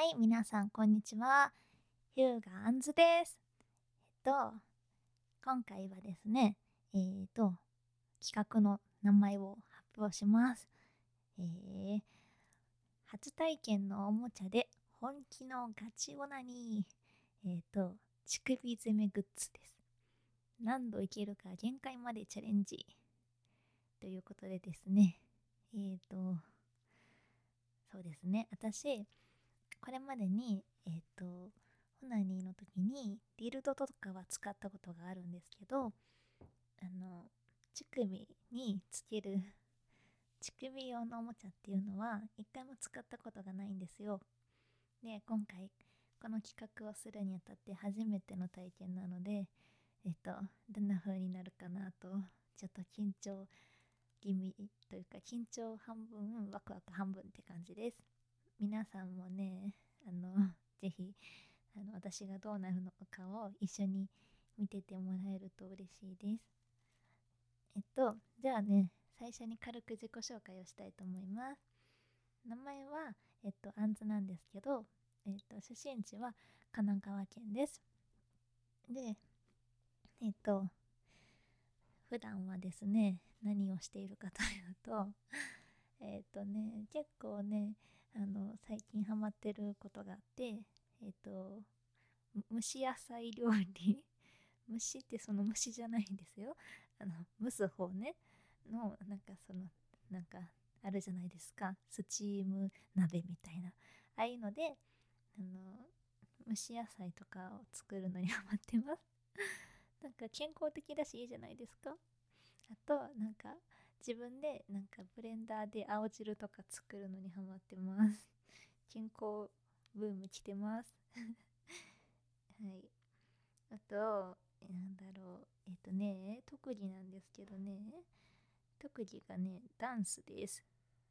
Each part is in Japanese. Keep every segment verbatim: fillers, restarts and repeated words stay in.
い、皆さんこんにちは。ヒューガアンズです。えっと、今回はですね、えっと、企画の名前を発表します。えー、初体験のおもちゃで本気のガチオナニー。えっと、乳首攻めグッズです。何度いけるか限界までチャレンジ。ということでですね、えっと、そうですね、私、これまでに、えっと、オナニーの時にディルドとかは使ったことがあるんですけど、あの、乳首につける乳首用のおもちゃっていうのは一回も使ったことがないんですよ。で、今回この企画をするにあたって初めての体験なので、えっと、どんな風になるかなと、ちょっと緊張気味というか、緊張半分、ワクワク半分って感じです。皆さんもね、あの、ぜひ、あの、私がどうなるのかを一緒に見ててもらえると嬉しいです。えっと、じゃあね、最初に軽く自己紹介をしたいと思います。名前は、えっと、アンズなんですけど、えっと、出身地は神奈川県です。で、えっと、普段はですね、何をしているかというと、えっとね、結構ね、あの、最近ハマってることがあって、えっと、蒸し野菜料理蒸しってその蒸しじゃないんですよ。あの、蒸す方ね。の、なんかその、なんか、あるじゃないですか。スチーム鍋みたいな。ああいうので、あの、蒸し野菜とかを作るのにハマってます。なんか健康的だしいいじゃないですか。あと、なんか、自分でなんかブレンダーで青汁とか作るのにハマってます。健康ブーム来てます。はい。あと、なんだろう。えっとね、特技なんですけどね、特技がね、ダンスです。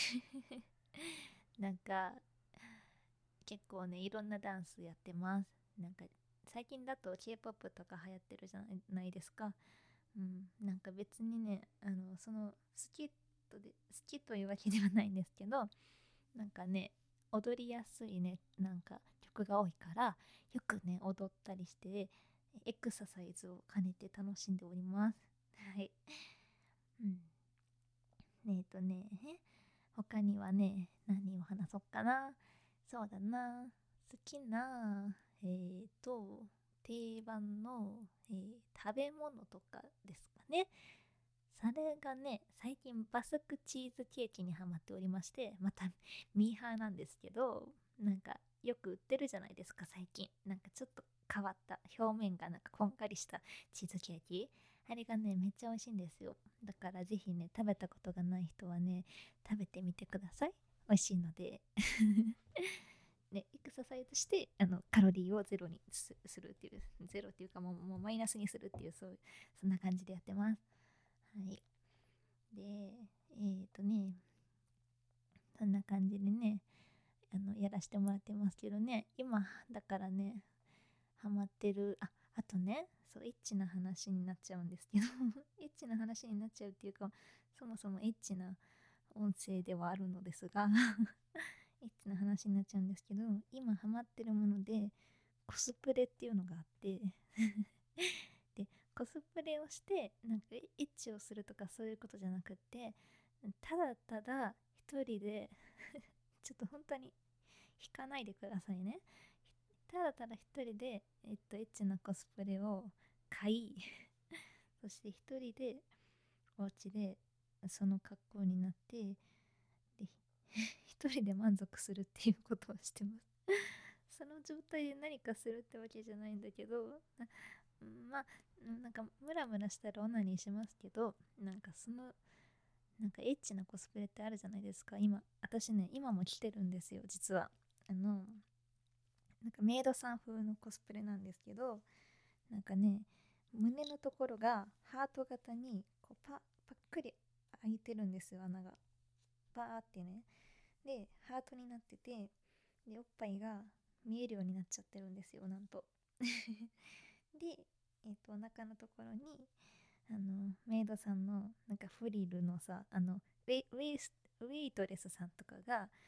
なんか、結構ね、いろんなダンスやってます。なんか、最近だと K-ケーポップ とか流行ってるじゃないですか。うん。なんか別にね、あの、その、好きとで、好きというわけではないんですけど、なんかね、踊りやすいね、なんか曲が多いから、よくね、踊ったりして、エクササイズを兼ねて楽しんでおります。はい。うん。えっとね、他にはね、何を話そうかな。そうだな。好きな、えっと、定番の、えー食べ物とかですかね。それがね、最近バスクチーズケーキにハマっておりまして、またミーハーなんですけど、なんかよく売ってるじゃないですか、最近。なんかちょっと変わった、表面がなんかこんがりしたチーズケーキ。あれがね、めっちゃ美味しいんですよ。だからぜひね、食べたことがない人はね、食べてみてください。美味しいので。ね、エクササイズして、あの、カロリーをゼロにすするっていう、ゼロっていうかもう、もうマイナスにするっていう、そう、そんな感じでやってます。はい。で、えーとね、そんな感じでね、あの、やらせてもらってますけどね、今、だからね、ハマってる、あ、あとね、そう、エッチな話になっちゃうんですけどエッチな話になっちゃうっていうか、そもそもエッチな音声ではあるのですがエッチな話になっちゃうんですけど、今ハマってるもので、コスプレっていうのがあってで、コスプレをして、なんかエッチをするとかそういうことじゃなくって、ただただ一人でちょっと本当に引かないでくださいね。ただただ一人で、えっと、エッチなコスプレを買いそして一人でお家でその格好になって、で一人で満足するっていうことをしてます。その状態で何かするってわけじゃないんだけど、まあ、なんかムラムラしたらオナニーしますけど、なんかそのなんかエッチなコスプレってあるじゃないですか。今私ね、今も着てるんですよ、実は。あのなんかメイドさん風のコスプレなんですけど、なんかね、胸のところがハート型にこうパパックリ開いてるんですよ、穴がバーってね。でハートになってて、でおっぱいが見えるようになっちゃってるんですよ、なんとで、えっとお腹のところにあのメイドさんのなんかフリルのさ、あのウェイウェイスウェイトレスさんとかがあ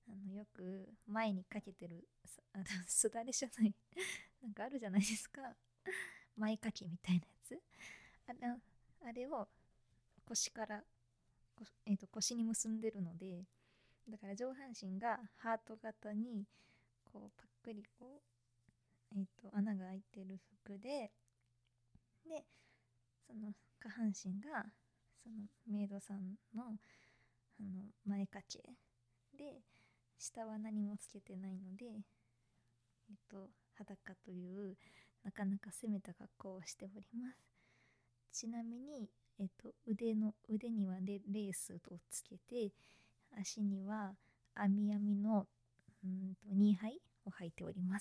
あのよく前にかけてるすあのすだれじゃないなんかあるじゃないですか、前掛けみたいなやつ。あれあれを腰からこえーと腰に結んでるので、だから上半身がハート型にこうパックリこう、えーと穴が開いてる服で、でその下半身がそのメイドさんのあの前掛けで、下は何もつけてないので、えっと、裸というなかなか攻めた格好をしております。ちなみに、えっと、腕の腕にはレ、レースをつけて、足には網網のうんとニーハイを履いております。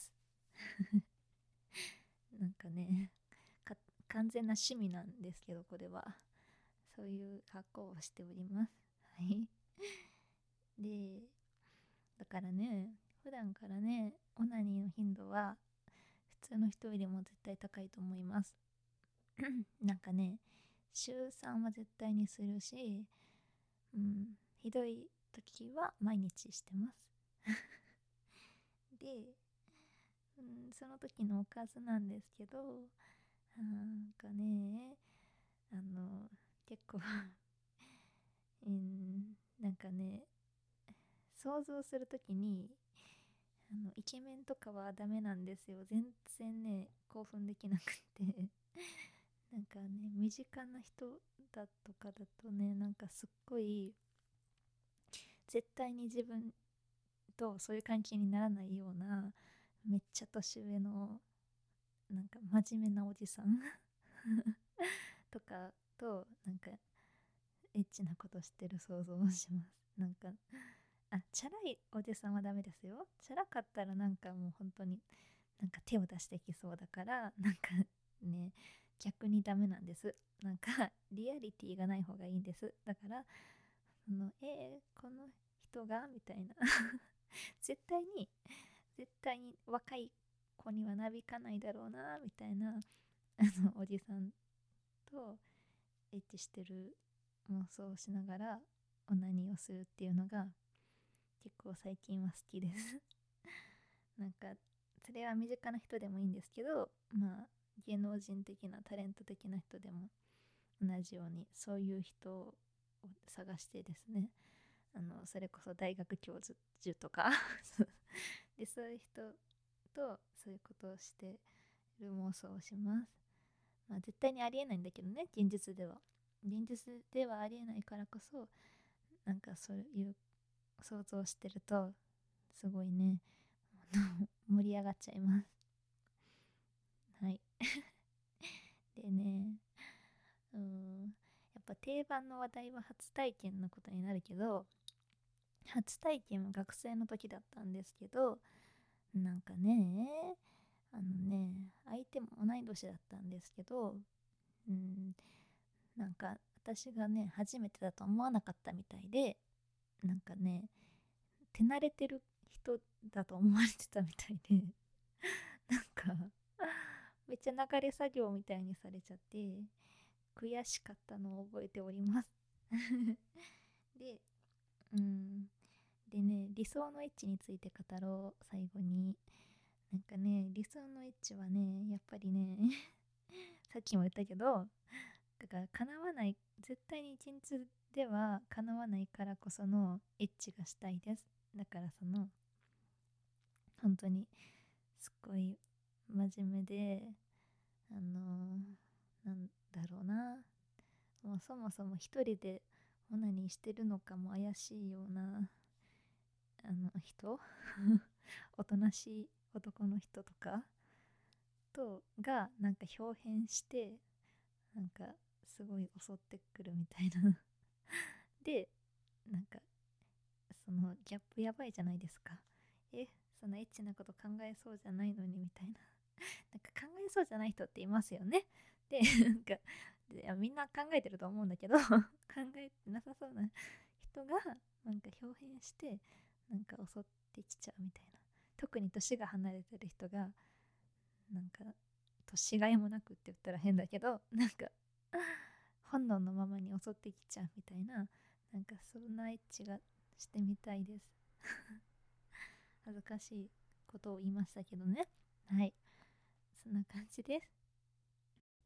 なんかねか、完全な趣味なんですけど、これはそういう格好をしております。はい。で、だからね、普段からね、オナニーの頻度は普通の人よりも絶対高いと思います。なんかね、週さんは絶対にするし、うん、ひどい時は毎日してます。で、うん、その時のおかずなんですけど、なんかね、あの、結構うん、なんかね、想像するときに、あの、イケメンとかはダメなんですよ。全然ね、興奮できなくってなんかね、身近な人だとかだとね、なんかすっごい、絶対に自分とそういう関係にならないような、めっちゃ年上の、なんか真面目なおじさんとかと、なんか、エッチなことしてる想像をします。なんか、あ、チャラいおじさんはダメですよ。チャラかったらなんかもう本当になんか手を出してきそうだから、なんかね、逆にダメなんです。なんかリアリティがない方がいいんです。だから、その、えー、この人がみたいな絶対に、絶対に若い子にはなびかないだろうな、みたいな、あの、おじさんとエッチしてる妄想をしながらオナニーをするっていうのが結構最近は好きですなんかそれは身近な人でもいいんですけど、まあ芸能人的なタレント的な人でも同じようにそういう人を探してですね、あのそれこそ大学教授とかでそういう人とそういうことをしてる妄想をします。まあ絶対にありえないんだけどね、現実では現実ではありえないからこそ、なんかそういう想像してるとすごいね盛り上がっちゃいます。はいでね、うーんやっぱ定番の話題は初体験のことになるけど、初体験は学生の時だったんですけど、なんかね、あのね、相手も同い年だったんですけど、うん、なんか私がね、初めてだと思わなかったみたいで、なんかね、手慣れてる人だと思われてたみたいで、なんか、めっちゃ流れ作業みたいにされちゃって、悔しかったのを覚えておりますで、うん、でね、理想のエッチについて語ろう、最後に。なんかね、理想のエッチはね、やっぱりねさっきも言ったけど、だから叶わない、絶対に一日では叶わないからこそのエッチがしたいです。だからその、本当にすっごい真面目で、あのーなんだろうな、もうそもそも一人でオナニーしてるのかも怪しいようなあの人おとなしい男の人とかとがなんか表変して、なんかすごい襲ってくるみたいなで、なんかそのギャップやばいじゃないですか。え、そんなエッチなこと考えそうじゃないのにみたいななんか考えそうじゃない人っていますよね。で、なんかでいやみんな考えてると思うんだけど考えてなさそうな人がなんか表変してなんか襲ってきちゃうみたいな。特に年が離れてる人がなんか年がいもなくって言ったら変だけど、なんか本能のままに襲ってきちゃうみたいな、なんかそんなエッチがしてみたいです恥ずかしいことを言いましたけどね。はい、そんな感じです。